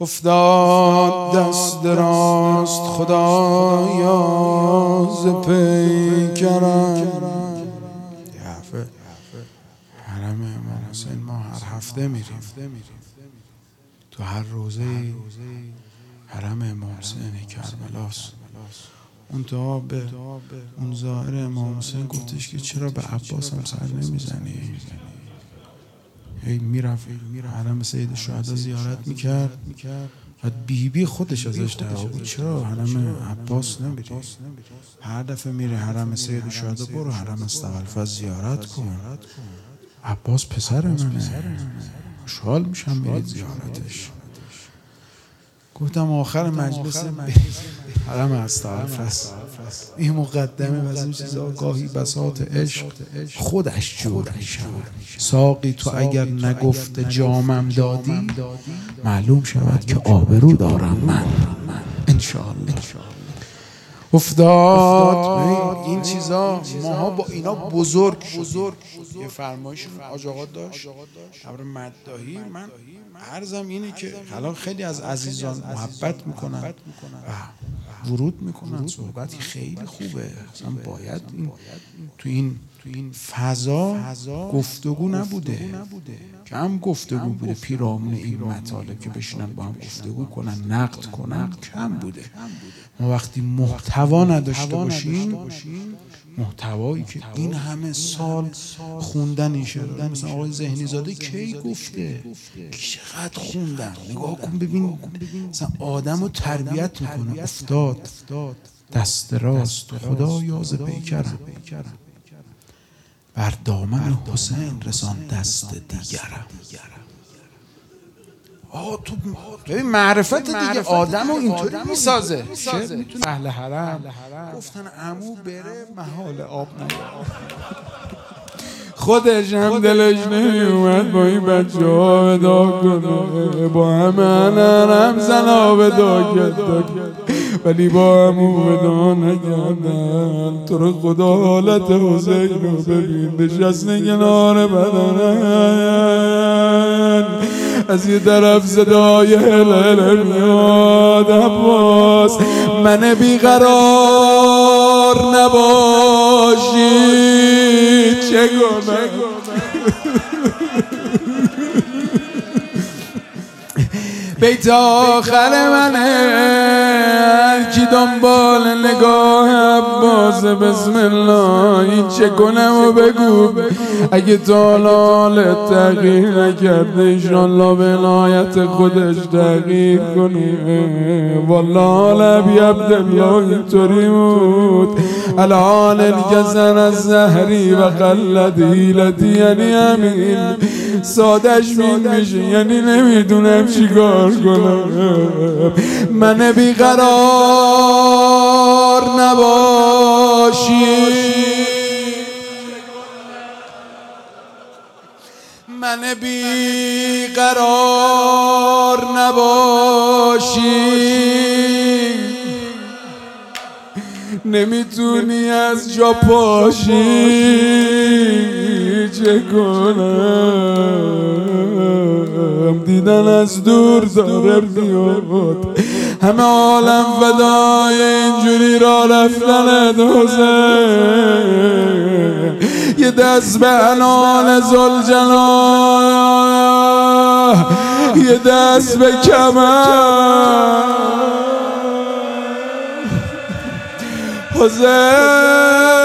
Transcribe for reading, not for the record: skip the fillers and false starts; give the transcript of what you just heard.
افتاد دست راست خدایا ز پیکرم. حرم امام حسین ما هر هفته میریم، تو هر روزه حرم امام حسین کربلاست. اون تا به اون ظاهر امام حسین گفتش که چرا به عباس هم سر نمیزنی؟ میرفت حرم سید شهدا زیارت میکرد و بی خودش ازش دعوا بود چرا حرم عباس نمیری؟ هر دفعه میری حرم سید شهدا برو حرم استقلال زیارت کن، عباس پسر منه، خوشحال میشم برید زیارتش. گفتم آخر مجلس حرم استقلال این مقدمه و از این چیزا گاهی بساط عشق خودش جور میشود. ساقی تو اگر نگفت جامم دادی معلوم شود که آبرو دارم من انشاءالله. افتاد این چیزا ماها با اینا بزرگ شد. یه فرمایش حاج آقا داشت در مداحی، من عرضم اینه که الان خیلی از عزیزان محبت میکنن ورود میکنن، صحبتی خیلی خوبه، اصلا باید تو این فضا گفتگو نبوده، کم گفتگو بوده، پیرامون این مطالب که بشینن با هم گفتگو کنن نقد کنن کم بوده. ما وقتی محتوا نداشته باشیم، محتوایی که این همه سال خوندن شده، مثلا آقای ذهنی زاده کی گفته، چقدر خوندن، نگاه کن ببین مثلا آدم رو تربیت میکنه. افتاد دست راست خدایا ز پیکرم، بر دامن حسین رسان دست دیگرم. تو ببین معرفت دیگه آدم رو اینطوری میسازه. اهل حرم گفتن عمو بره محال آب نیاد، خودش هم دلش نمیومد با این بچه ها ودا کنه، با همه حرم زنا ودا کرد ولی با عمو ودا نکردن. تو رو خدا حالت حسین رو ببین، نشسته کنار بدنن، از یه طرف صدای هلل میاد عباس من بیقرار نباشی چه گناه بیت آخر منه کی دنبال نگاه عباس بسم الله این چه کنم و بگو اگه طالال تغییر نکرده انشالله ولایت خودش تغییر کنه. والله لبی عبدالله اینطوری بود الان الگزن از زهری و قلد هیلتی، یعنی همین سادش میشه، یعنی نمیدونم چیکار کنم. من بیقرار نباشی، من بیقرار نباشی، نمیتونی از جا پاشی چه کنم. دیدن از دور داره میاد، همه عالم فدای اینجوری را رفتن حسین. یه دست به عنان ذوالجلال، یه دست به کمر حسین.